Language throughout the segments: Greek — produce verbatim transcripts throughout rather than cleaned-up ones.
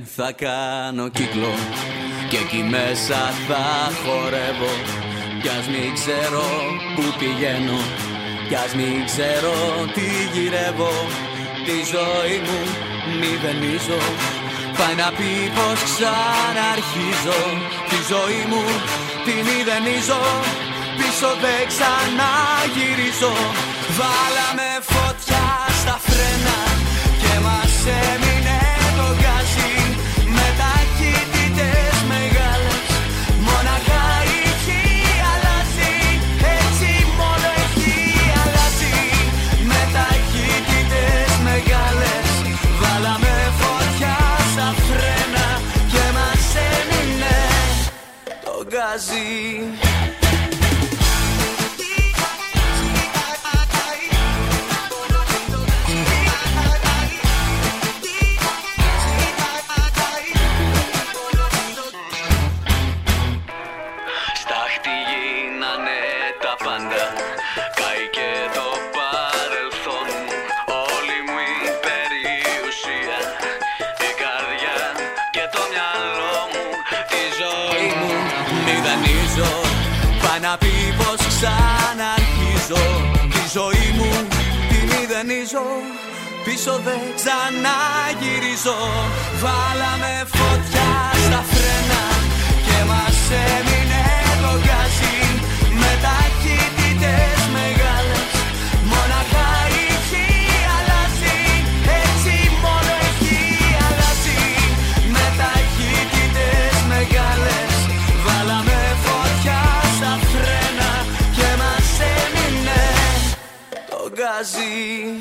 θα κάνω κύκλο και εκεί μέσα θα χορεύω. Κι ας μην ξέρω που πηγαίνω, κι ας μην ξέρω τι γυρεύω, τη ζωή μου μηδενίζω. Πάει να πει πως ξαναρχίζω, τη ζωή μου τη μηδενίζω. Πίσω δεν ξαναγυρίζω. Βάλαμε φωτιά στα φρένα και μας έμεινε το γκάζι. Με ταχύτητες μεγάλες μοναχά έχει αλλάζει. Έτσι μόνο έχει αλλάζει. Με ταχύτητες μεγάλες βάλαμε φωτιά στα φρένα και μας έμεινε το γκάζι. Να πει πως ξαναρχίζω, τη ζωή μου τη μηδενίζω. Πίσω δεν ξαναγυρίζω. Βάλαμε φωτιά στα φρένα και μας έμεινε το γκάζι. Με ταχύτητες μεγάλες μοναχά έχει αλλάζει. Έτσι μόνο έχει αλλάζει. Με ταχύτητες μεγάλες βάλαμε φωτιά στα φρένα και μας έμεινε το γκάζι.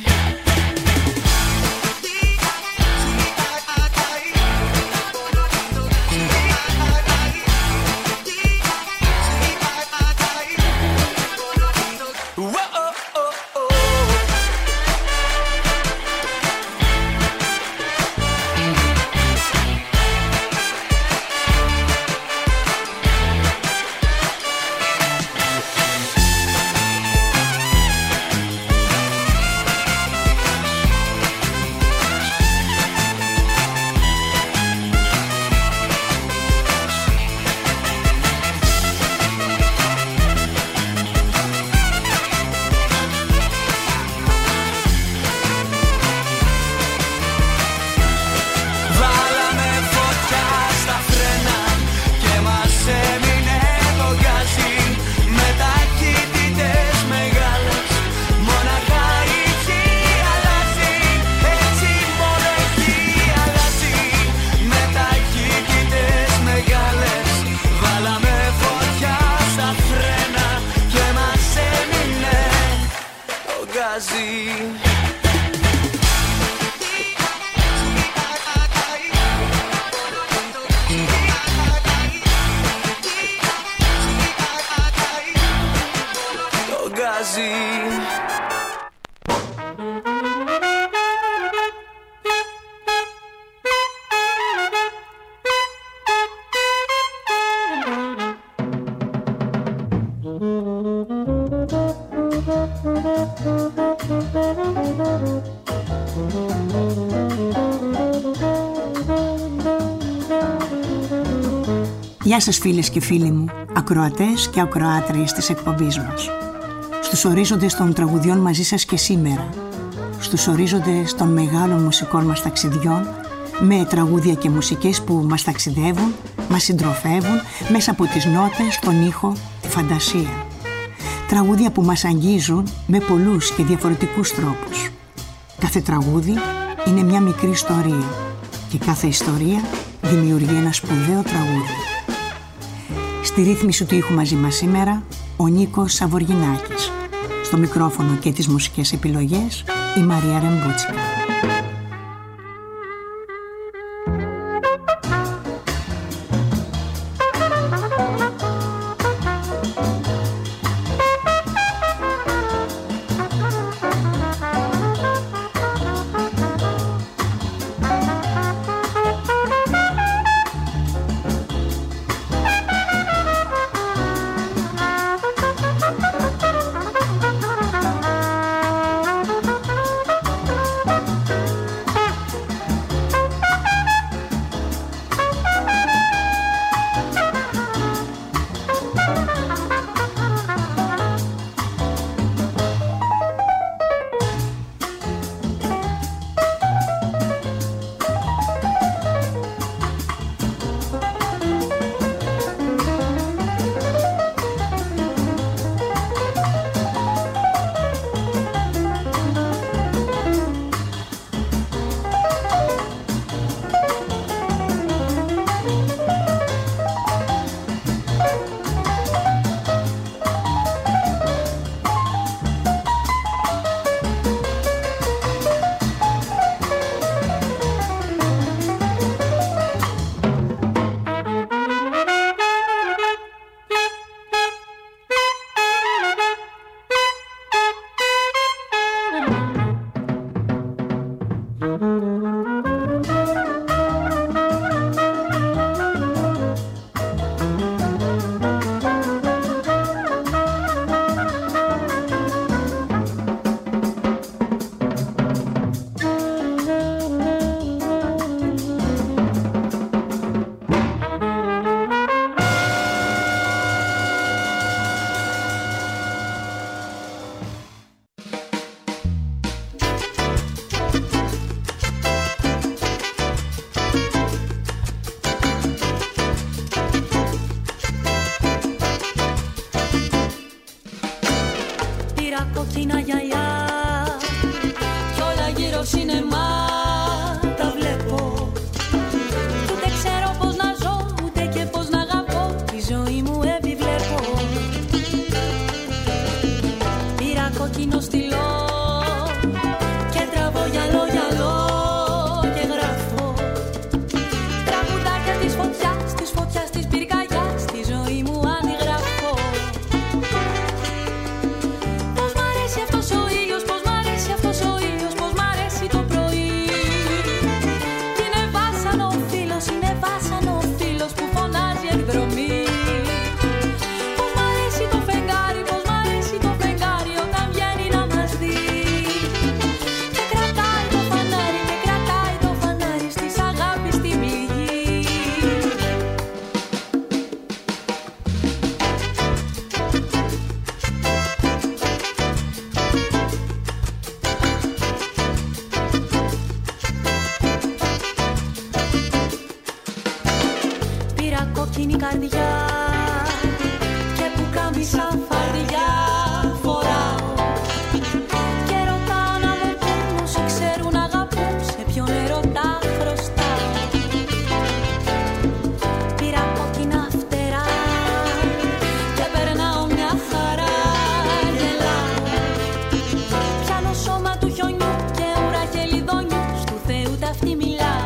Γεια σας φίλες και φίλοι μου, ακροατές και ακροάτριες της εκπομπής μας. Στους ορίζοντες των τραγουδιών μαζί σας και σήμερα, στους ορίζοντες των μεγάλων μουσικών μας ταξιδιών, με τραγούδια και μουσικές που μας ταξιδεύουν, μας συντροφεύουν μέσα από τις νότες, τον ήχο, τη φαντασία. Τραγούδια που μας αγγίζουν με πολλούς και διαφορετικούς τρόπους. Κάθε τραγούδι είναι μια μικρή ιστορία και κάθε ιστορία δημιουργεί ένα σπουδαίο τραγούδι. Στη ρύθμιση του ήχου μαζί μας σήμερα, ο Νίκος Σαβοργινάκης. Στο μικρόφωνο και τις μουσικές επιλογές, η Μαρία Ρεμπούτσικα. κόκκινα γυαλιά κι όλα γύρω σινεμά τα βλέπω. Ούτε ξέρω πως να ζω, ούτε και πως να αγαπώ, τη ζωή μου επιβλέπω. Πήρα κόκκινο στυλό και τραβώ γυαλό γυαλό και γράφω τραγουδάκια της φωτιάς, της φωτιάς της πυρκαγιάς, τη ζωή μου αντιγράφω. Πως μ' αρέσει αυτός ο ήλιος, πως μ' αρέσει αυτός ο ήλιος, πως μ' αρέσει το πρωί. Κι είναι βάσανο ο φίλος, είναι βάσανο ο φίλος που φωνάζει εκδρομή. Πως μ' αρέσει το φεγγάρι, πως μ' αρέσει το φεγγάρι όταν βγαίνει να μας δει. Και κρατάει το φανάρι, και κρατάει το φανάρι στις αγάπης την πληγή. Πήρα κόκκινη καρδιά και που κάμισα φαρδιά φοράω. Και ρωτάω να μου πούν όσοι ξέρουν αγαπούν, σε ποιον ερωτά χρωστάω. Πήρα κόκκινα φτερά και περνάω μια χαρά, γελάω. Πιάνω σώμα του χιονιού και ουρά και λιδονιού, στου Θεού ταυτί μιλάω.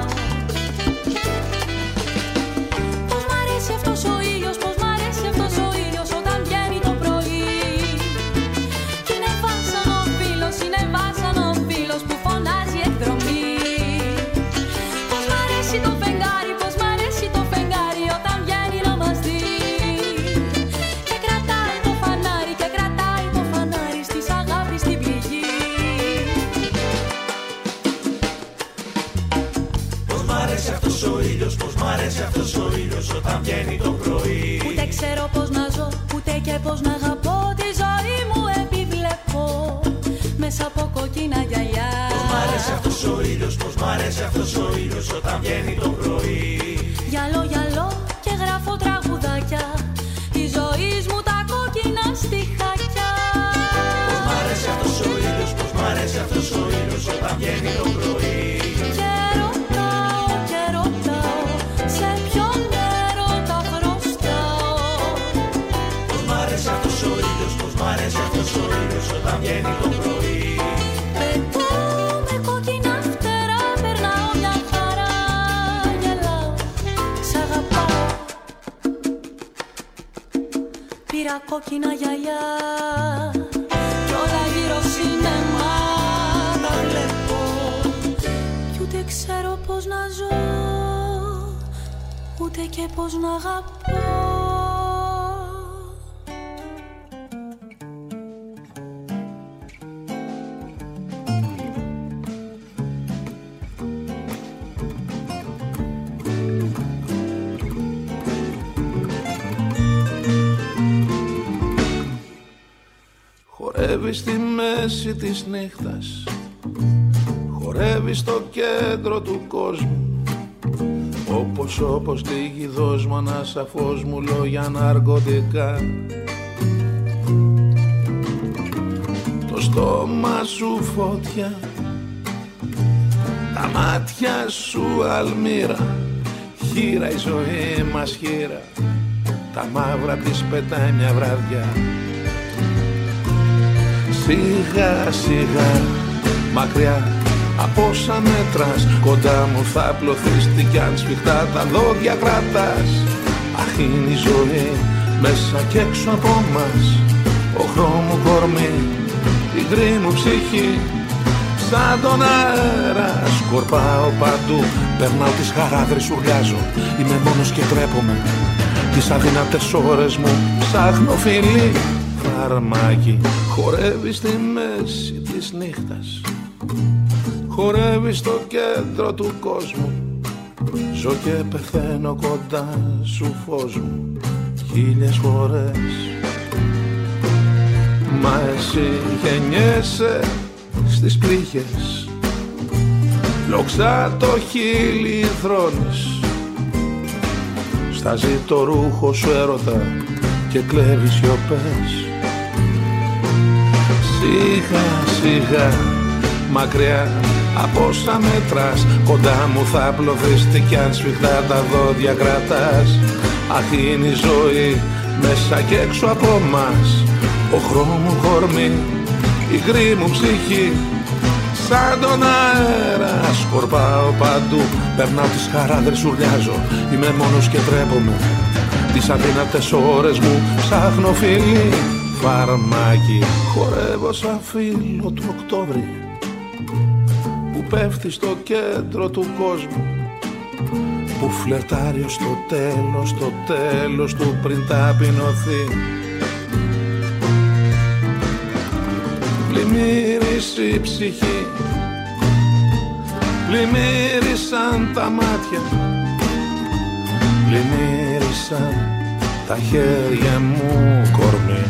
Πως μ' αρέσει αυτός ο ήλιος, πως μ' αρέσει αυτός ο ήλιος όταν βγαίνει το πρωί. Κι είναι βάσανο ο φίλος, είναι βάσανο ο φίλος που φωνάζει εκδρομή. Πως μ' αρέσει το φεγγάρι, πως μ' αρέσει το φεγγάρι όταν βγαίνει να μας δει. Και κρατάει το φανάρι, και κρατάει το φανάρι στις αγάπης την πληγή. Πως μ' αρέσει αυτός ο ήλιος, πως μ' αρέσει αυτός ο ήλιος όταν βγαίνει το πρωί. Ούτε ξέρω πως να ζω, ούτε και πως να αγαπώ, τη ζωή μου επιβλέπω μέσα από κόκκινα γυαλιά. Πως μ' αρέσει αυτός ο ήλιος, πως μ' αρέσει αυτός ο ήλιος όταν βγαίνει το πρωί. Γυαλό, γυαλό και γράφω τραγουδάκια τη ζωής μου τα κόκκινα στιχάκια. Πως μ' αρέσει αυτός ο ήλιος, πως μ' αρέσει αυτός ο ήλιος όταν βγαίνει το πρωί. Και ρωτάω και ρωτάω σε ποιον έρωτα χρωστάω. Πως μ' αρέσει αυτός ο ήλιος, πως μ' αρέσει αυτός ο ήλιος όταν βγαίνει το πρωί. Πετάω με κόκκινα φτερά, περνάω μια χαρά, γελάω, σ' αγαπάω. Πήρα κόκκινα γυαλιά κι όλα γύρω σινεμά τα βλέπω. Κι ούτε ξέρω πως να ζω, ούτε και πως να αγαπώ. Χορεύει στη μέση της νύχτας, χορεύει στο κέντρο του κόσμου. Όπως όπως λίγη δώσμα να σαφώς μου λόγια ναρκωτικά. Το στόμα σου φωτιά, τα μάτια σου αλμύρα. Χείρα η ζωή μας χείρα, τα μαύρα της πετάει μια βραδιά. Σιγά σιγά μακριά από όσα μέτρας, κοντά μου θα πλωθείς τι κι αν σφιχτά τα δόντια κρατάς. Αχ, είναι η ζωή μέσα κι έξω από μας, ο χρώμου κορμί, η γκρι μου ψυχή. Σαν τον αέρα σκορπάω παντού, περνάω τις χαράδρες, ουρλιάζω, είμαι μόνος και τρέπομαι. Τις αδυνατές ώρες μου ψάχνω φιλί. Φαρμάκι χορεύει στη μέση της νύχτας, χορεύει στο κέντρο του κόσμου. Ζω και πεθαίνω κοντά σου φως μου χίλιες φορές. Μα εσύ γεννιέσαι στις πληγές, λοξά το χείλη θρώνεις. Στάζει το ρούχο σου έρωτα και κλέβει σιωπές. Σιγά σιγά μακριά από όσα μέτρας, κοντά μου θα απλωθείς κι αν σφιχτά τα δόντια κρατάς. Αχ, είναι η ζωή μέσα και έξω από μας, ο χρώμου κορμί, η γκρι μου ψυχή. Σαν τον αέρα σκορπάω παντού, περνάω τις χαράδρες, σουρλιάζω, είμαι μόνος και τρέπομαι. Τις αδύνατες ώρες μου ψάχνω φίλοι, φαρμάκι. Χορεύω σαν φίλο του Οκτώβρη που πέφτει στο κέντρο του κόσμου, που φλερτάρει ως το τέλος, το τέλος του πριν ταπεινωθεί. Πλημμύρισε η ψυχή, πλημμύρισαν τα μάτια, πλημμύρισαν τα χέρια μου κορμί.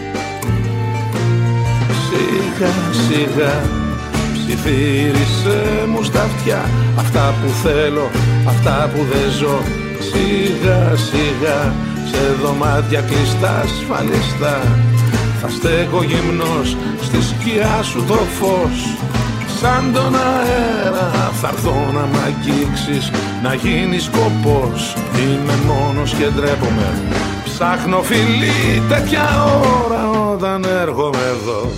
Σιγά σιγά ψιθύρισε μου στα αυτιά αυτά που θέλω, αυτά που δεν ζω. Σιγά σιγά σε δωμάτια κλειστά ασφαλιστά θα στέκω γυμνός στη σκιά σου το φως. Σαν τον αέρα θα έρθω να μ' αγγίξεις, να γίνεις σκοπός. Είμαι μόνος και ντρέπομαι, ψάχνω φιλί τέτοια ώρα όταν έρχομαι εδώ.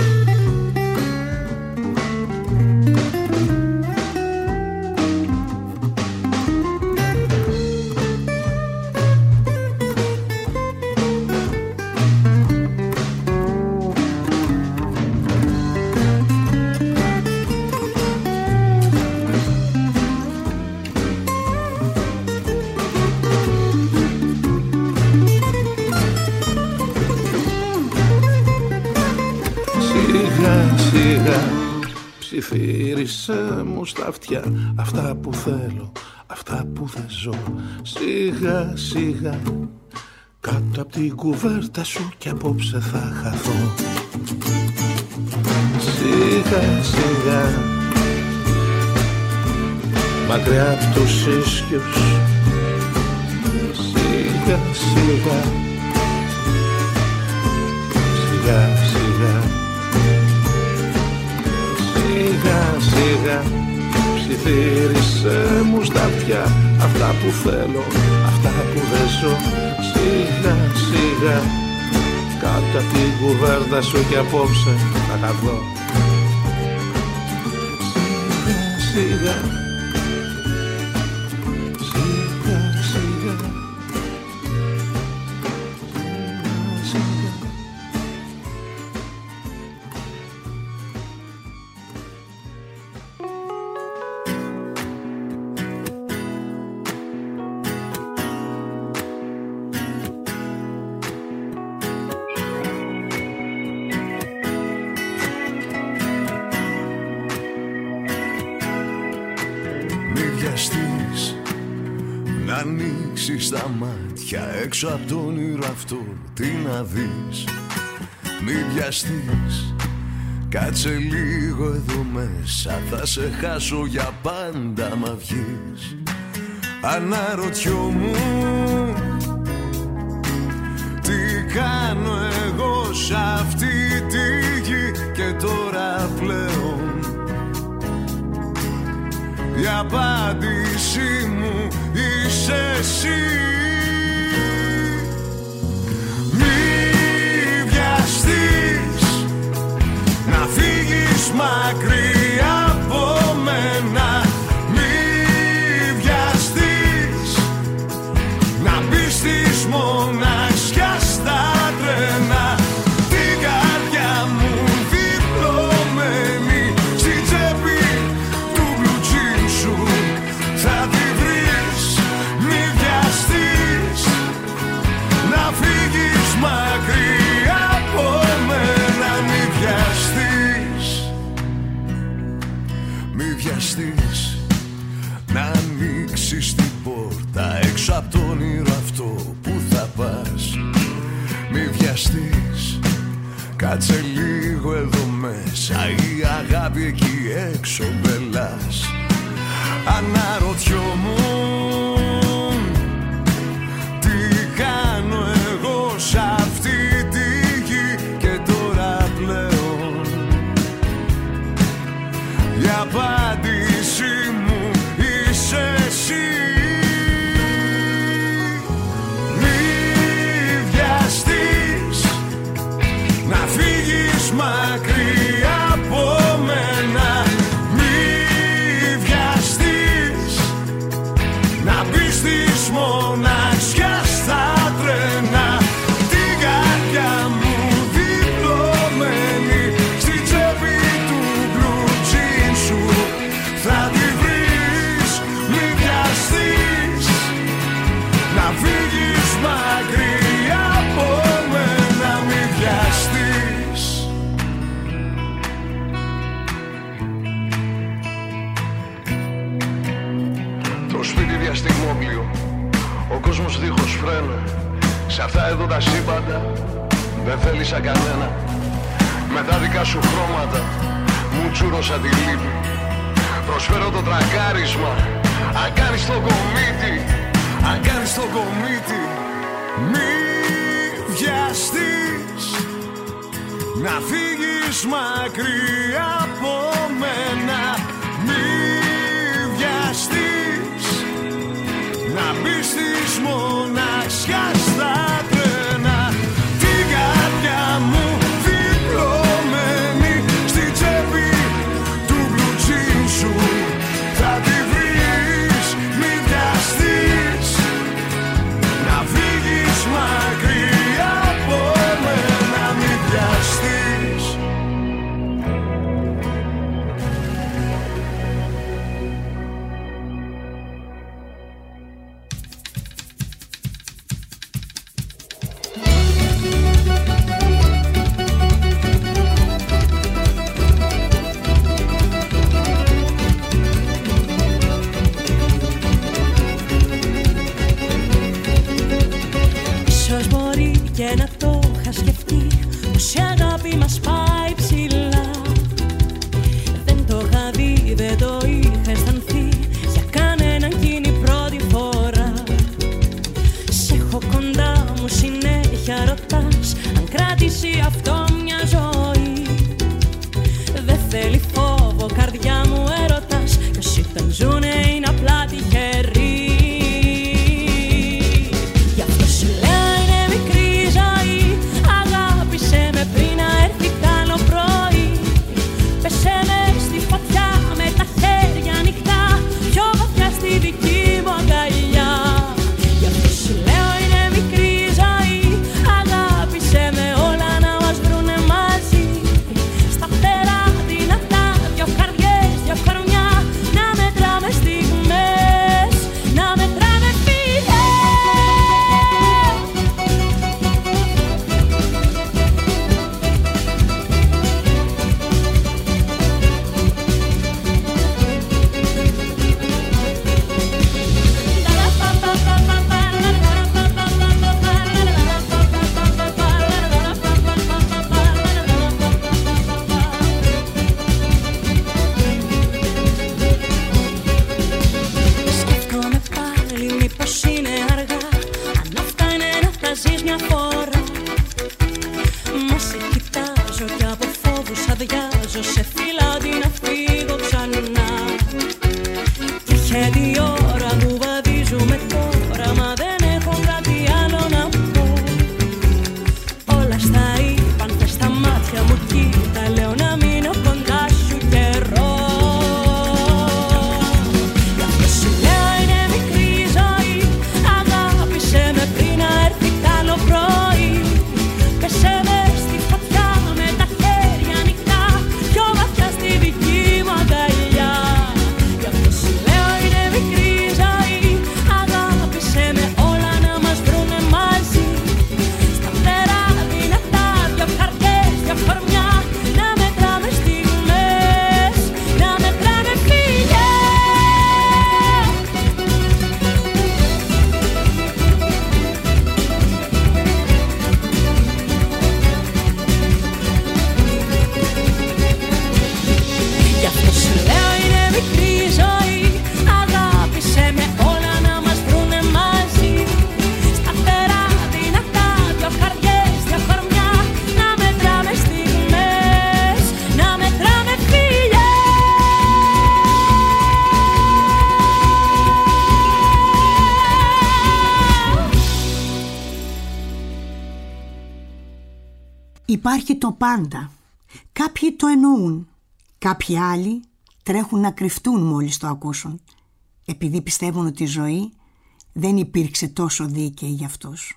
Ψιθύρισε μου στα αυτιά αυτά που θέλω, αυτά που δεν ζω. Σιγά σιγά κάτω απ' την κουβέρτα σου κι απόψε θα χαθώ. Σιγά σιγά μακριά απ' τους ίσκιους. Σιγά σιγά σιγά σιγά σιγά σιγά ψιθύρισε μου στα αυτιά αυτά που θέλω, αυτά που δεν ζω. Σιγά σιγά κάτω απ' την κουβέρτα σου κι απόψε θα καθώ. Σιγά σιγά στα μάτια έξω από το όνειρο αυτό τι να δεις. Μη βιαστείς, κάτσε λίγο εδώ μέσα, θα σε χάσω για πάντα μα βγεις. Αναρωτιόμουν τι κάνω εγώ σ' αυτή τη γη και τώρα πλέον η απάντησή μου είσαι εσύ. Μη βιαστείς να φύγεις μακριά από μένα. Μη βιαστείς να μπεις της μοναξιάς στα τρένα. Την καρδιά μου διπλωμένη στη τσέπη του blue jean σου θα τη βρεις. Μη βιαστείς να φύγεις μακριά από μένα. Μη βιαστείς, μη βιαστείς να ανοίξεις την πόρτα έξω από το όνειρο αυτό που θα πας. Μη βιαστείς, κάτσε λίγο εδώ μέσα, η αγάπη εκεί έξω μπελάς. Αναρωτιόμουν τι κάνω εγώ σ' αυτή τη γη και τώρα πλέον μακριά από μένα, μη βιαστείς. Το σπίτι διαστημόπλιο, ο κόσμος δίχως φρένα. Σε αυτά εδώ τα σύμπαντα δεν θέλησα κανένα. Με τα δικά σου χρώματα μου τσούρωσα τη λύπη. Προσφέρω το τρακάρισμα, αν κάνεις το κομίτι, αν κάνεις το κομίτι. Μη βιαστείς να φύγεις μακριά από μένα. Μη βιαστείς να μπεις της μοναξιάς στα τρένα. Την καρδιά μου διπλωμένη στη τσέπη του μπλουτσίν σου θα τη βρεις. Μη βιαστείς να φύγεις μακριά από μένα, μη βιαστείς. Και να το είχα σκεφτεί πως η αγάπη μας πάει ψηλά. Δεν το είχα δει, δεν το είχα αισθανθεί για κανέναν εκείνη πρώτη φορά. Σ' έχω κοντά μου, συνέχεια ρωτάς αν κράτησε αυτό μια ζωή. Δεν θέλει φόβο, καρδιά μου έρωτας, κι όσοι τον ζουνε είναι απλά τυχεροί. Υπάρχει το πάντα. Κάποιοι το εννοούν. Κάποιοι άλλοι τρέχουν να κρυφτούν μόλις το ακούσουν, επειδή πιστεύουν ότι η ζωή δεν υπήρξε τόσο δίκαιη για αυτούς.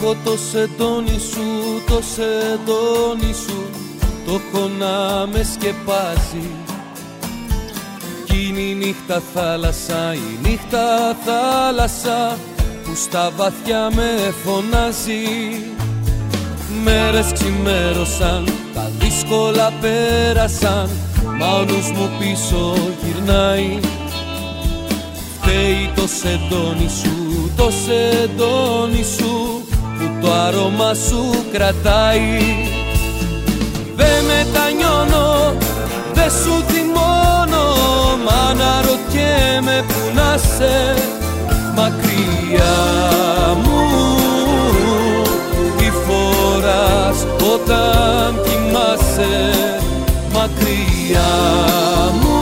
Έχω το σεντόνι σου, το σεντόνι σου, το έχω να με σκεπάζει. Κι είναι η νύχτα θάλασσα, η νύχτα θάλασσα που στα βαθιά με φωνάζει. Μέρες ξημέρωσαν, τα δύσκολα πέρασαν, μα ο νους μου πίσω γυρνάει. Φταίει το σεντόνι σου, το σεντόνι σου που το άρωμα σου κρατάει. Δε μετανιώνω, δε σου θυμώνω, μα αναρωτιέμαι που να σε μακριά μου. Τι φοράς όταν κοιμάσαι μακριά μου,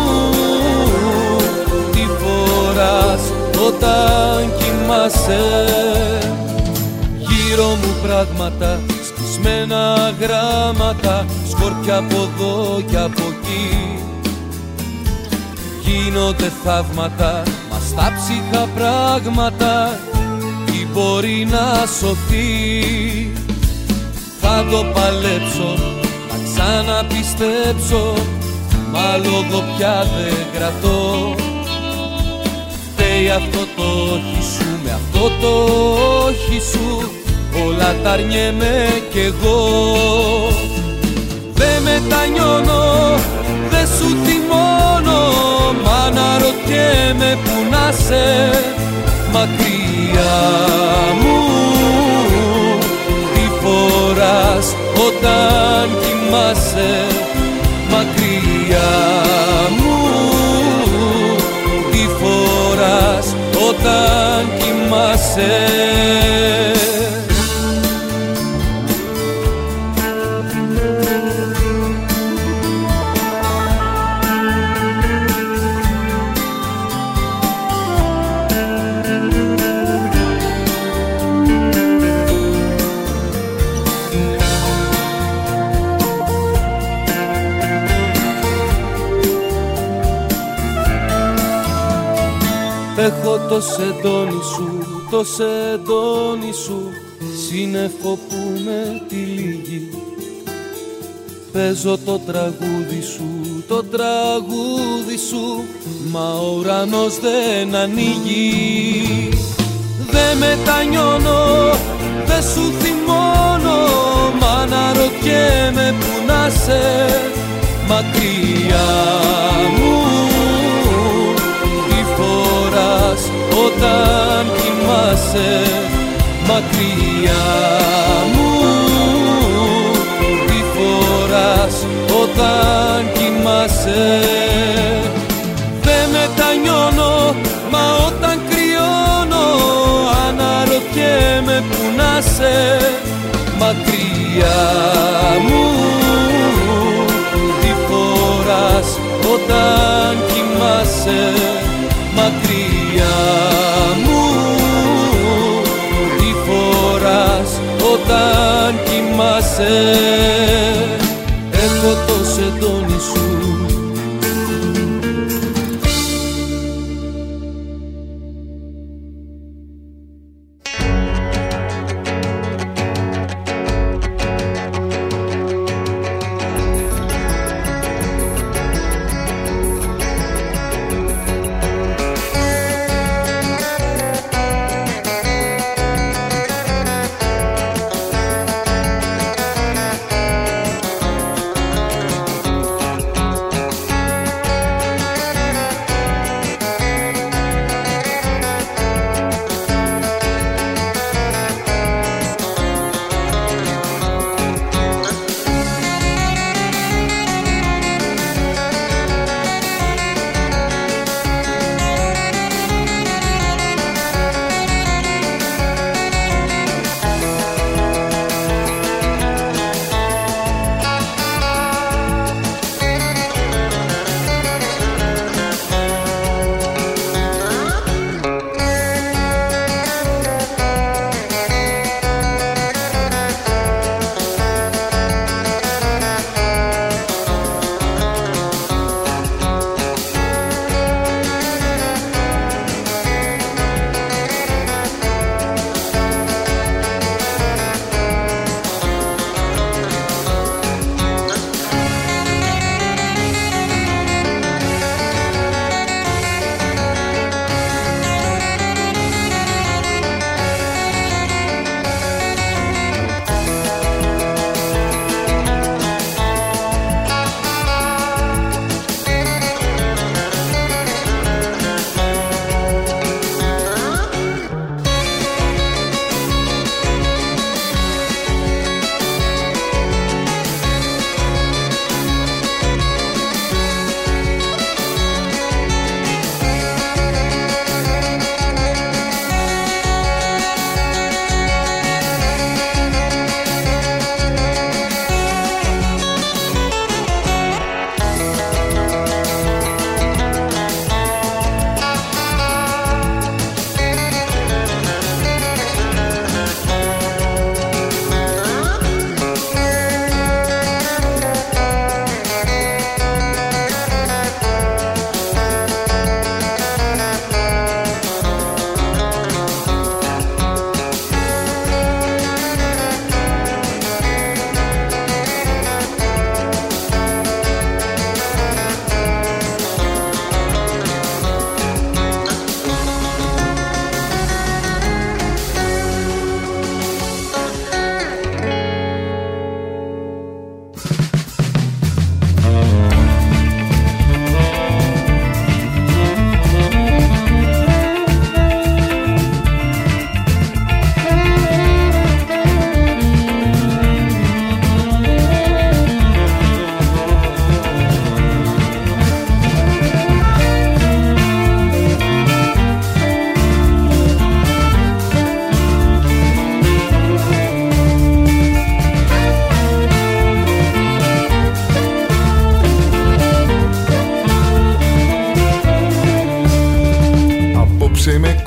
τι φοράς όταν κοιμάσαι. Γύρω μου πράγματα, σκισμένα γράμματα, σκόρπια από εδώ και από εκεί. Γίνονται θαύματα, μα στα ψυχα πράγματα τι μπορεί να σωθεί. Θα το παλέψω, να ξαναπιστέψω, μα λόγω πια δεν κρατώ. Φταίει αυτό το όχι σου, με αυτό το όχι σου όλα τα αρνιέμαι κι εγώ. Δε μετανιώνω, δε σου θυμώνω, μα αναρωτιέμαι που να σε μακριά μου. Τι φοράς όταν κοιμάσαι μακριά μου, τι φοράς όταν κοιμάσαι. Έχω το σεντόνι σου, το σεντόνι σου, σύννεφο που με τυλίγει. Παίζω το τραγούδι σου, το τραγούδι σου, μα ο ουρανός δεν ανοίγει. Δε μετανιώνω, δε σου θυμώνω, μα αναρωτιέμαι που να σε μακριά μου. Όταν κοιμάσαι μακριά μου, τι φοράς όταν κοιμάσαι. Δε μετανιώνω, μα όταν κρυώνω αναρωτιέμαι που να σε μακριά μου. Τι φοράς όταν κοιμάσαι μακριά μου, τι φοράς όταν κοιμάσαι. Έχω το σεντόνι σου.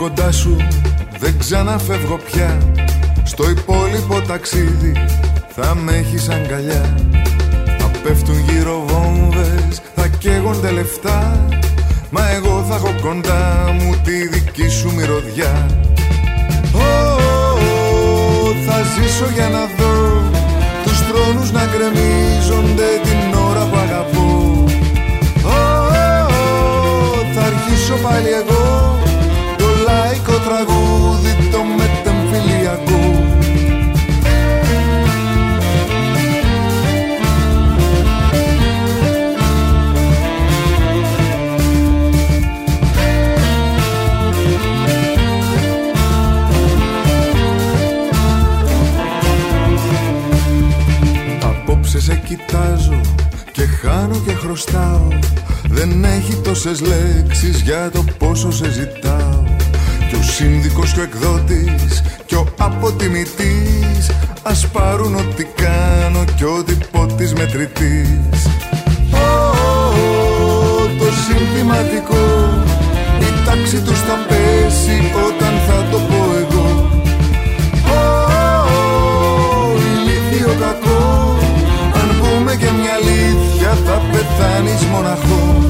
κοντά σου, δεν ξαναφεύγω πια. Στο υπόλοιπο ταξίδι θα με έχεις αγκαλιά. Θα πέφτουν γύρω βόμβες, θα καίγονται λεφτά, μα εγώ θα έχω κοντά μου τη δική σου μυρωδιά. Oh, oh, oh, θα ζήσω για να δω τους θρόνους να γκρεμίζονται την ώρα που αγαπώ. Oh, oh, oh, θα αρχίσω πάλι εγώ το λαϊκό τραγούδι, το μετεμφυλιακό. Απόψε σε κοιτάζω και χάνω και χρωστάω. Δεν έχει τόσες λέξεις για το πόσο σε ζητάω. Κι ο σύνδικος και ο εκδότης κι ο αποτιμητής ας πάρουν ό,τι κάνω κι ό,τι πω της μετρητής. Oh, oh, oh, το συνθηματικό, η τάξη τους θα πέσει όταν θα το πω εγώ. Oh, oh, oh, ηλίθιο κακό, αν πούμε και μια αλήθεια θα πεθάνεις μοναχό.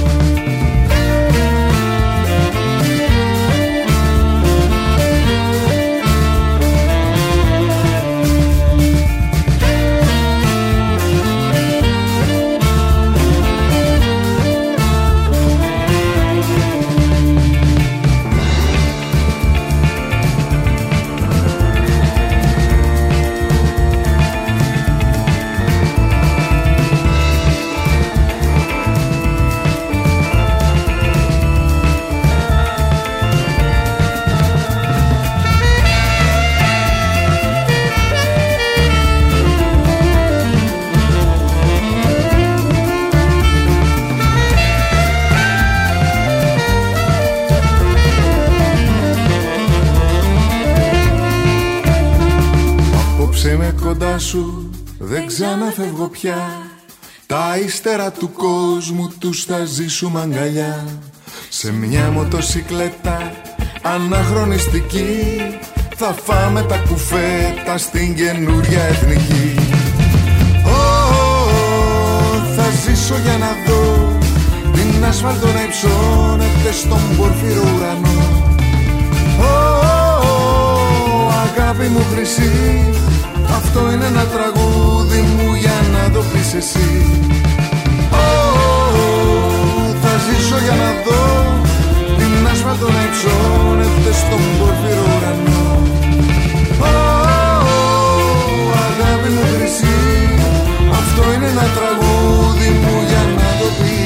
Κοντά σου δεν ξαναφεύγω πια. Τα ύστερα του κόσμου τους θα ζήσουμε αγκαλιά. Σε μια μοτοσικλέτα αναχρονιστική θα φάμε τα κουφέτα στην καινούρια εθνική. Oh, oh, oh, θα ζήσω για να δω την άσφαλτο να υψώνεται στον πορφύρο ουρανό. Oh, oh, oh, αγάπη μου χρυσή, αυτό είναι ένα τραγούδι μου για να το πεις εσύ. Oh, oh, oh, θα ζήσω για να δω την άσφαλτο να υψώνεται στον πορφύρο ουρανό. Oh, oh, oh, αγάπη μου χρυσή, αυτό είναι ένα τραγούδι μου για να το πεις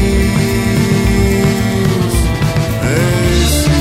εσύ.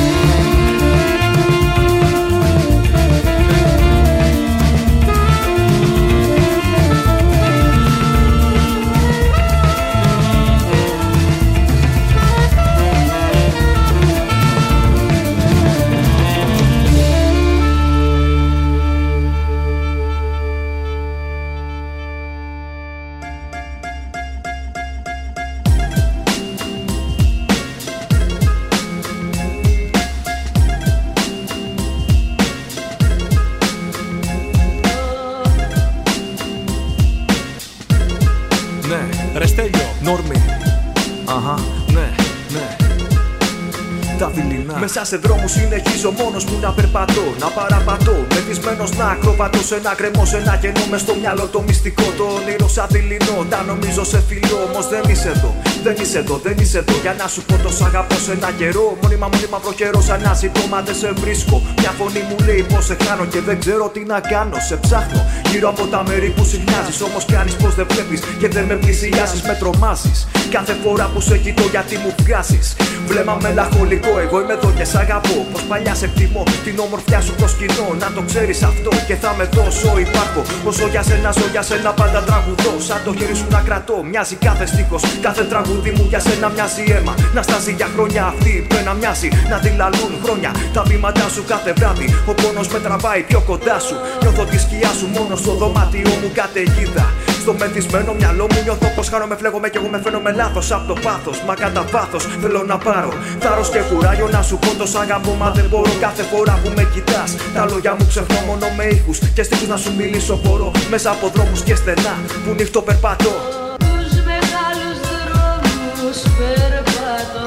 Μέσα σε δρόμους συνεχίζω μόνος μου να περπατώ, να παραπατώ, μεθυσμένος να ακροβατώ σε ένα γκρεμό, σε ένα κενό μες στο μυαλό το μυστικό, το όνειρο σαν δειλινό. Τα νομίζω σε φιλό, όμως δεν είσαι εδώ, δεν είσαι εδώ, δεν είσαι εδώ. Για να σου πω το σ' αγαπώ σε ένα καιρό, μόνιμα μόνιμα προκαιρώ σαν να ζητώ, μα δεν σε βρίσκω. Μια φωνή μου λέει πως σε χάνω και δεν ξέρω τι να κάνω. Σε ψάχνω γύρω από τα μέρη που συχνιάζεις, όμως κάνεις πως δεν βλέπεις και δεν με πλησιάζεις, με τρομάζεις. Κάθε φορά που σε κοιτώ γιατί μου βγάζεις βλέμμα μελαγχολικό, εγώ είμαι εδώ και σ' αγαπώ. Πως παλιά σε εκτιμώ, την όμορφιά σου προσκυνώ. Να το ξέρεις αυτό και θα με δώσω υπάρχω. Όσο για σένα ζω, για σένα πάντα τραγουδώ. Σαν το χέρι σου να κρατώ, μοιάζει κάθε στίχος. Κάθε τραγούδι μου για σένα μοιάζει αίμα. Να στάζει για χρόνια αυτή που να μοιάζει. Να τη λαλούν χρόνια τα βήματά σου κάθε βράδυ. Ο πόνος με τραβάει πιο κοντά σου. Νιώθω τη σκιά σου μόνο στο δωμάτιό μου καταιγίδα. Στο μεθυσμένο μυαλό μου νιώθω πως χάνομαι, φλέγομαι κι εγώ με φαίνομαι λάθος απ' το πάθος. Μα κατά βάθος θέλω να πάρω θάρρος και κουράγιο να σου πω το σ' αγαπώ. Μα δεν μπορώ κάθε φορά που με κοιτάς. Τα λόγια μου ξεχνώ μόνο με ήχους και στίχους να σου μιλήσω μπορώ. Μέσα από δρόμους και στενά που νύχτω περπατώ. Τους μεγάλους δρόμους περπατώ.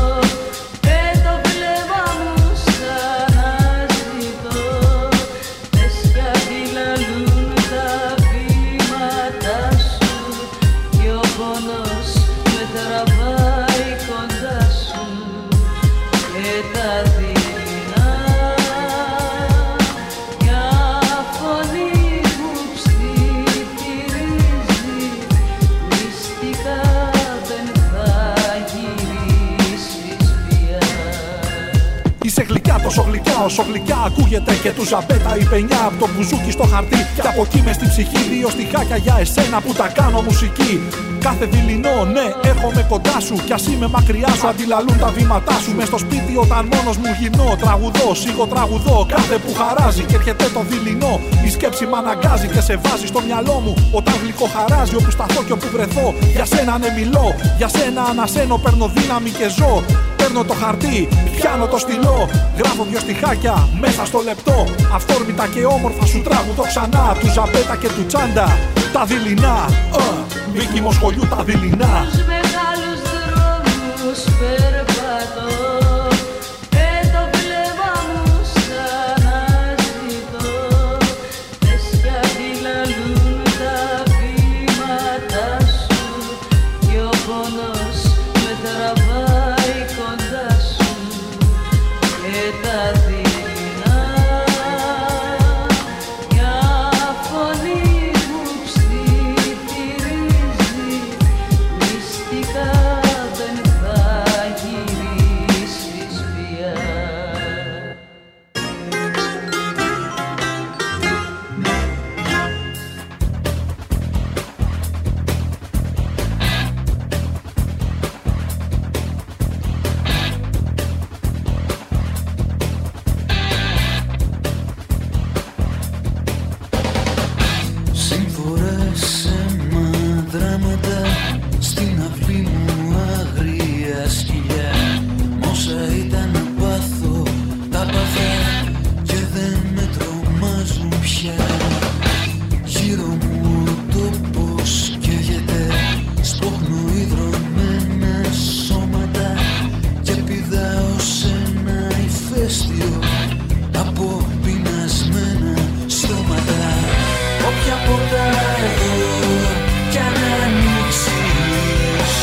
Είσαι γλυκιά, τόσο γλυκιά όσο γλυκιά ακούγεται και του ζαμπέτα η πενιά από το μπουζούκι στο χαρτί. Και από εκεί μες στην ψυχή δύο στιχάκια για εσένα που τα κάνω μουσική. Κάθε δειλινό, ναι, έρχομαι κοντά σου. Κι ας είμαι μακριά σου, αντιλαλούν τα βήματά σου. Μες στο σπίτι όταν μόνος μου γυρνώ, τραγουδώ, σίγω τραγουδώ. Κάθε που χαράζει και έρχεται το δειλινό. Η σκέψη μ' αναγκάζει και σε βάζει στο μυαλό μου. Όταν γλυκό χαράζει, όπου σταθώ και όπου βρεθώ. Για σένα ναι μιλώ, για σένα ανασένω, παίρνω δύναμη και ζω. Παίρνω το χαρτί, πιάνω το στυλό. Γράφω δυο στιχάκια μέσα στο λεπτό. Αυθόρμητα και όμορφα σου τραγουδώ ξανά. Του Ζαμπέτα και του Τσάντα, τα δειλινά. uh, Βίκη Μοσχολιού, τα δειλινά. Τους μεγάλους δρόμους περπατώ. Και το βλέμμα μου σαν αζητώ. Λες κι αντιλαλούν τα βήματα σου. Και ο πόνος με τραβάει κοντά σου. Και τα δειλινά, μια φωνή που ψιθυρίζει. Μυστικά δεν θα γυρίσεις πια. Συμφορέσαι μα δράματα στην αυλή μου άγρια σκυλιά. Μ' όσα ήταν να πάθω τα παθά και δεν με τρομάζουν πια. Γύρω μου ο τόπος καίγεται, σπρώχνω υδρωμένα σώματα και πηδάω σε ένα ηφαίστειο από πεινασμένα στόματα. Όποια πόρτα εδώ κι αν ανοίξεις,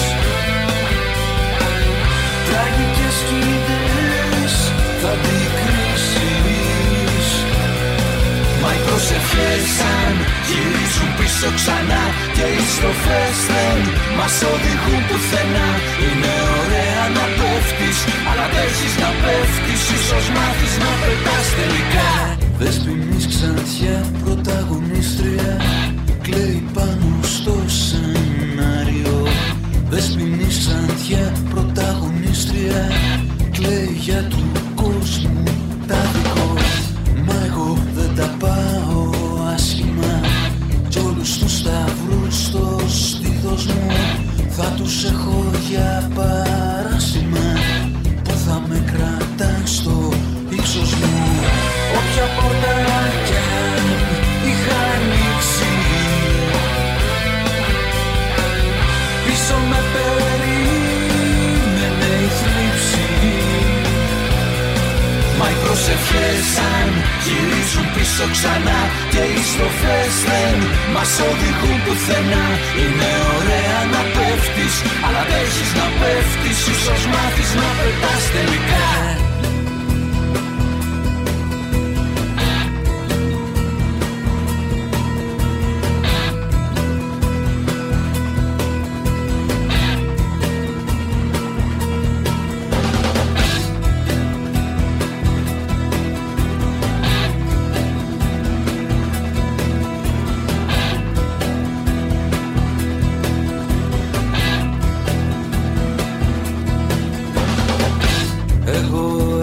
τραγικές σκηνές θα αντικρίσεις. Μα οι προσευχές σαν γυρίζουν πίσω ξανά και οι στροφές δεν μας οδηγούν πουθενά. Είναι ωραία να πέφτεις, αλλά παίζεις να πέφτεις. Ίσως μάθεις να πετάς τελικά. Δεσποινής Ξαντιά, πρωταγωνίστρια, κλαίει πάνω στο σενάριο. Δεσποινής Ξαντιά, πρωταγωνίστρια, κλαίει για του κόσμου τα δικό. Μα εγώ δεν τα πάω άσχημα κι όλους τους σταυρούς στο στήθος μου θα τους έχω για παράσημα που θα με κρατάν στο ύψος μου. Όποια πόρτα κι αν είχα ανοίξει, πίσω με περίμενε η θλίψη. Μα οι προσευχές σαν γυρίζουν πίσω ξανά και οι στροφές δεν μας οδηγούν πουθενά. Είναι ωραία να πέφτεις, αλλά παίζεις να πέφτεις. Ίσως μάθεις να πετάς τελικά. Εγώ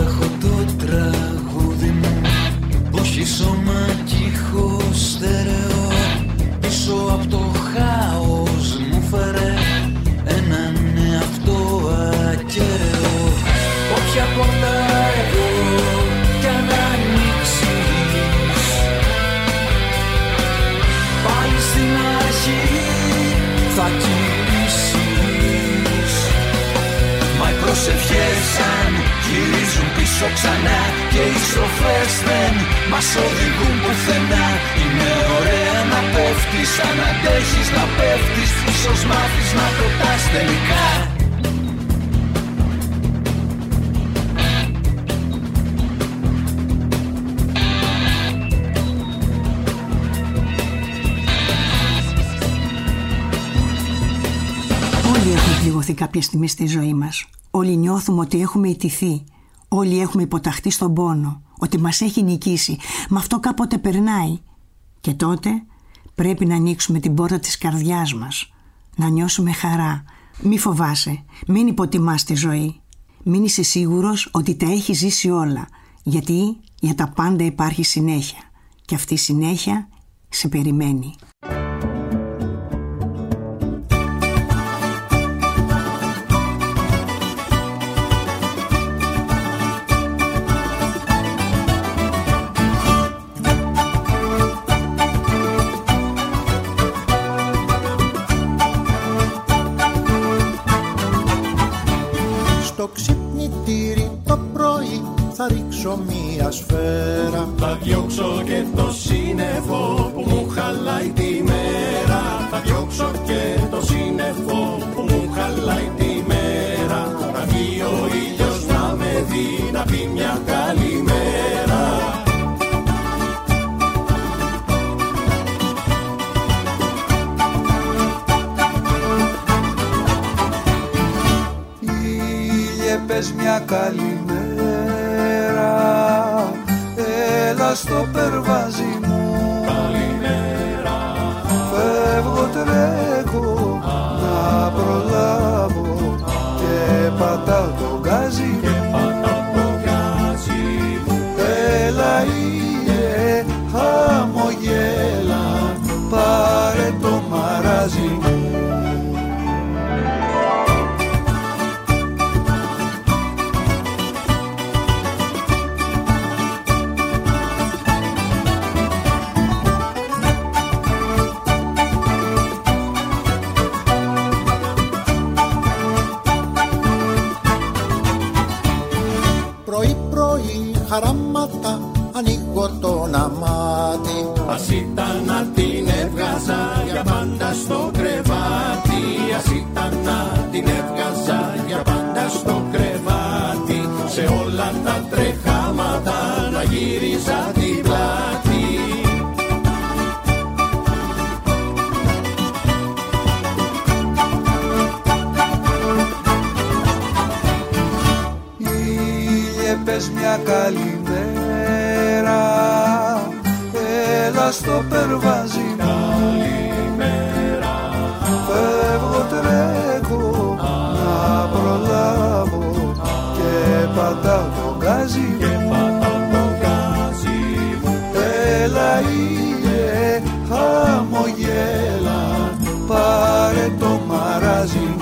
λύσεις. Μα οι προσευχές σαν γυρίζουν πίσω ξανά και οι στροφές δεν μας οδηγούν πουθενά. Είναι ωραία να πέφτεις, αν αντέχεις να πέφτεις, ίσως μάθεις να ρωτάς τελικά. Όλοι έχουμε πληγωθεί κάποια στιγμή στη ζωή μας. Όλοι νιώθουμε ότι έχουμε ιτηθεί. Όλοι έχουμε υποταχθεί στον πόνο, ότι μας έχει νικήσει. Μα αυτό κάποτε περνάει. Και τότε πρέπει να ανοίξουμε την πόρτα της καρδιάς μας. Να νιώσουμε χαρά. Μη φοβάσαι. Μην υποτιμάς τη ζωή. Μην είσαι σίγουρος ότι τα έχεις ζήσει όλα. Γιατί για τα πάντα υπάρχει συνέχεια. Και αυτή η συνέχεια σε περιμένει. Στο ξυπνητήρι το πρωί θα ρίξω μία σφαίρα. Θα διώξω και το σύννεφο που μου χαλάει τη μέρα. Θα διώξω και το σύννεφο που μου χαλάει τη μέρα. Να βγει ο ήλιος να με δει, να πει μια καλημέρα. Πες μια καλημέρα, έλα στο περβάζι μου. Καλημέρα. Φεύγω, τρέχω, να προλάβω και πατάω το γκάζι. Και πατάω το γκάζι. Έλα ήλιε, χαμογέλα, πάρε το μαράζι μου. Χαράματα, ανοίγω τον αμάτι. Ας ήταν να την έβγαζα για πάντα στο κρεβάτι. Ας ήταν να την έβγαζα για πάντα στο κρεβάτι. Σε όλα τα τρεχάματα να γύριζα την πλάτη. Πες μια καλημέρα, έλα στο περβάζι μου. Καλημέρα. Φεύγω, τρέχω, να προλάβω και πατάω το γκάζι. Και πατάω το γκάζι μου. Έλα ήλιε, χαμογέλα, πάρε το μαράζι μου.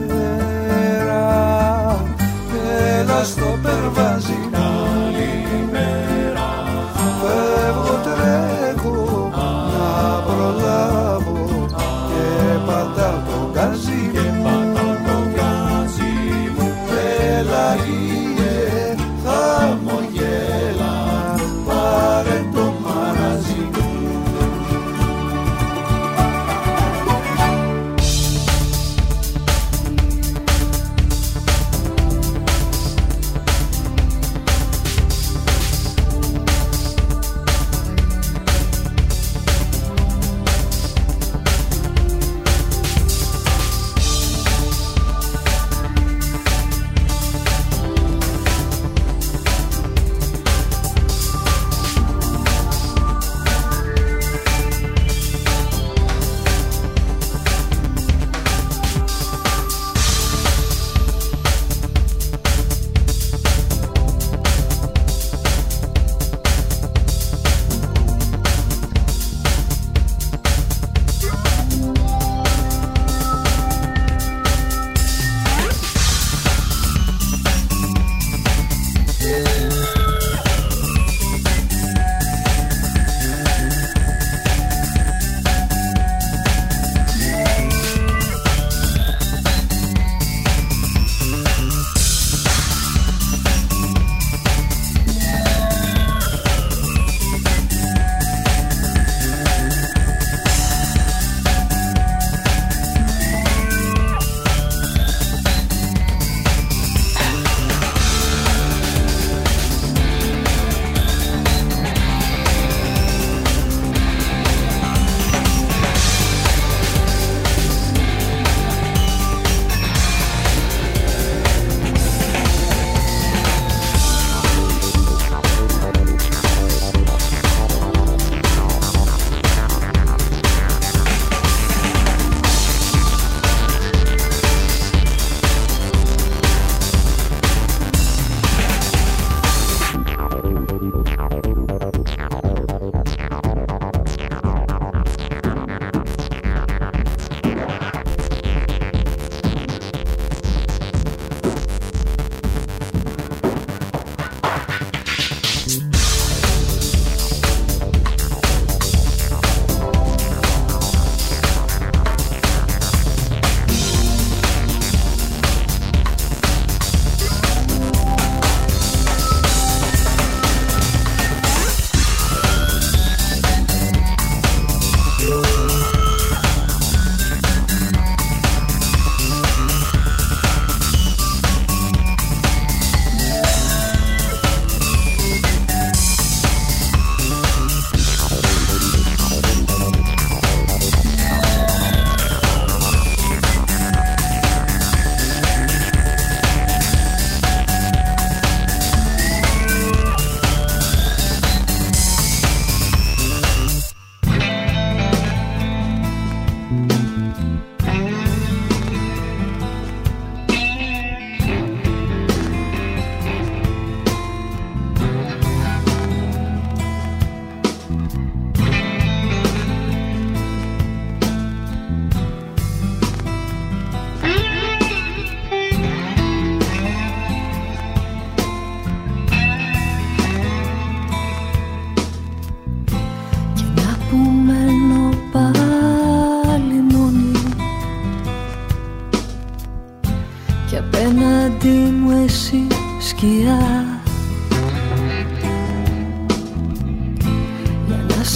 Καλημέρα, έλα στο περβάζι. Καλημέρα.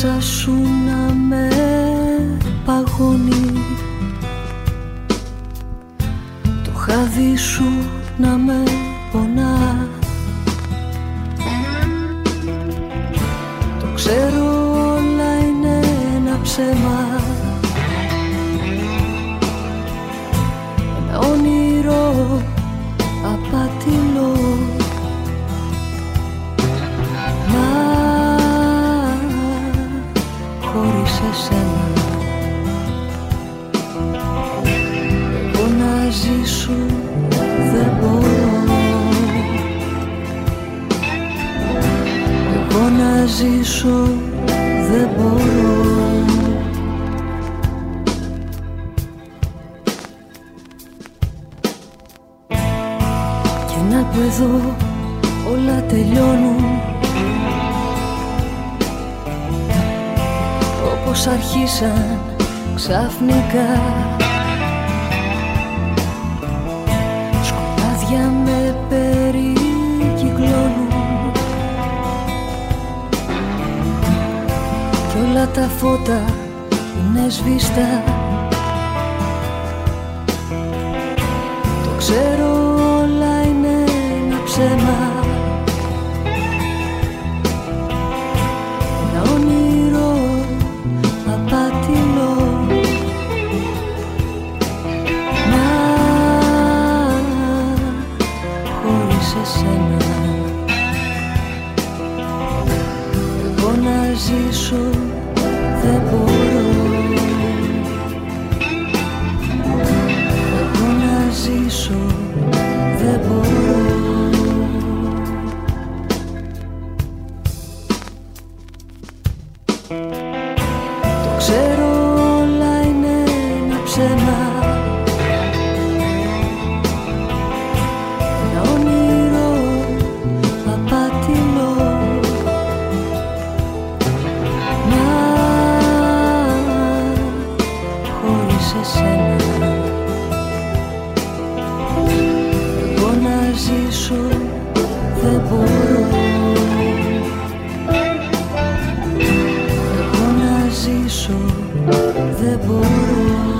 μέσα σου να με παγώνει, το χάδι σου να με πονά. Το ξέρω όλα είναι ένα ψέμα, ένα όνειρο απατηλό. Μα χωρίς εσένα εγώ να ζήσω δεν μπορώ, εγώ να ζήσω δεν μπορώ. Και να που εδώ όλα τελειώνουν όπως αρχίσαν ξαφνικά. Σκοτάδια με περικυκλώνουν κι όλα τα φώτα είναι σβήστα. Το ξέρω όλα είναι ένα ψέμα, ένα όνειρο απατηλό. Μα χωρίς εσένα εγώ να ζήσω δεν μπορώ, εγώ να ζήσω δεν μπορώ. Το ξέρω όλα είναι ένα ψέμα, ένα όνειρο απατηλό. Μα χωρίς εσένα εγώ να ζήσω δεν μπορώ, εγώ να ζήσω δεν μπορώ.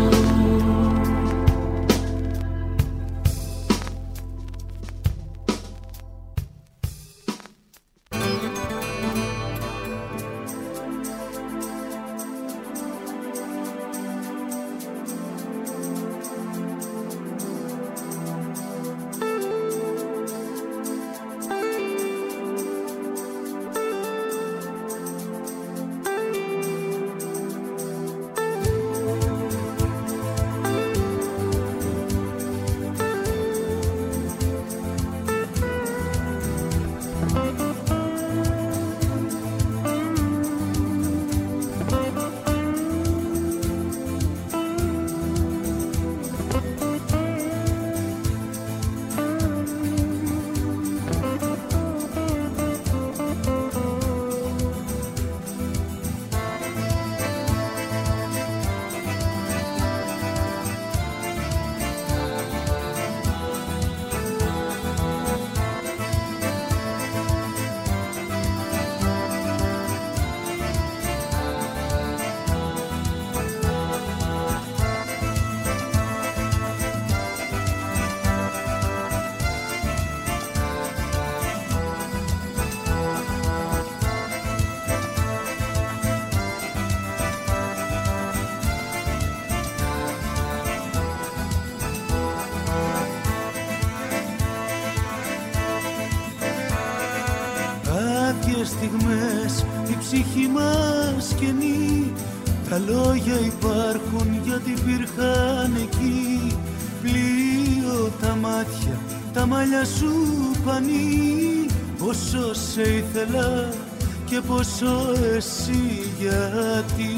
Στιγμές η ψυχή μας καινή, τα λόγια υπάρχουν γιατί υπήρχαν εκεί. Πλοίο τα μάτια, τα μαλλιά σου πανί, πόσο σε ήθελα και πόσο εσύ. Γιατί,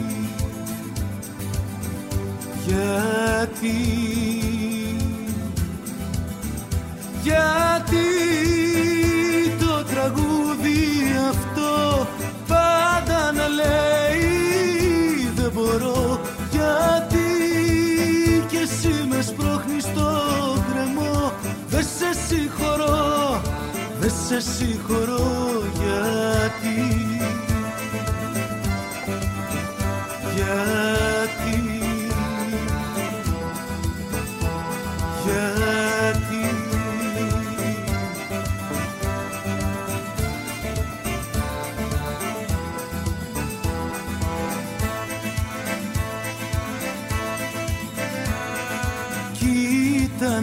γιατί, γιατί το τραγούδι αυτό πάντα να λέει δεν μπορώ. Γιατί κι εσύ με σπρώχνεις στο κρεμό, δεν σε συγχωρώ, δεν σε συγχωρώ. Γιατί,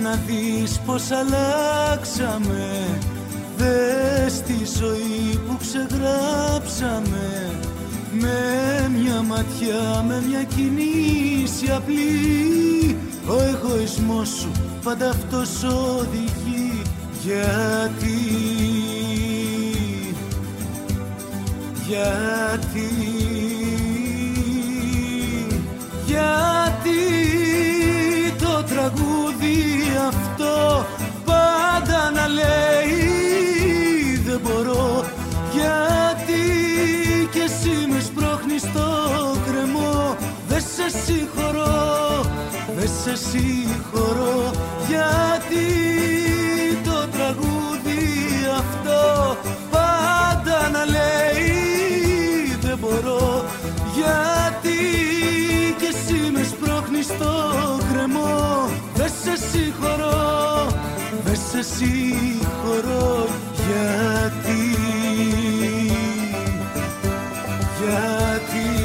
να δεις πως αλλάξαμε. Δες τη ζωή που ξεγράψαμε. Με μια ματιά, με μια κινήση απλή. Ο εγωισμός σου πάντα αυτός οδηγεί. Γιατί, γιατί, γιατί το τραγούδι αυτό πάντα να λέει δεν μπορώ. Γιατί κι εσύ με σπρώχνεις στο κρεμό. Δε σε συγχωρώ, δε σε συγχωρώ. Γιατί το τραγούδι αυτό πάντα να λέει δεν μπορώ. Γιατί κι εσύ με σπρώχνεις στο κρεμό. Δε σε συγχωρώ, δε σε συγχωρώ. Γιατί, γιατί,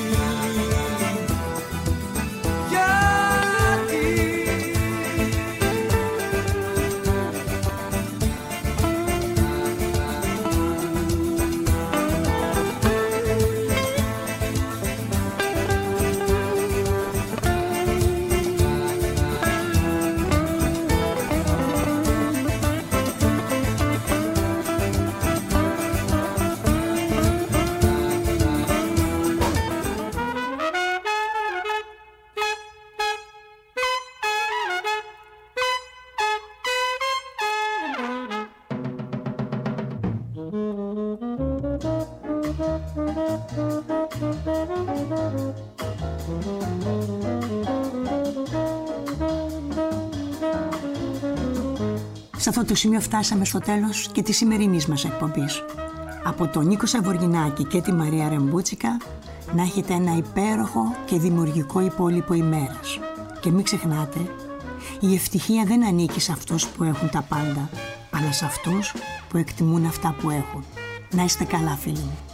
Σε αυτό το σημείο φτάσαμε στο τέλος και της σημερινής μας εκπομπής. Από τον Νίκο Σαβοργινάκη και τη Μαρία Ρεμπούτσικα να έχετε ένα υπέροχο και δημιουργικό υπόλοιπο ημέρας. Και μην ξεχνάτε, η ευτυχία δεν ανήκει σε αυτούς που έχουν τα πάντα, αλλά σε αυτούς που εκτιμούν αυτά που έχουν. Να είστε καλά, φίλοι μου.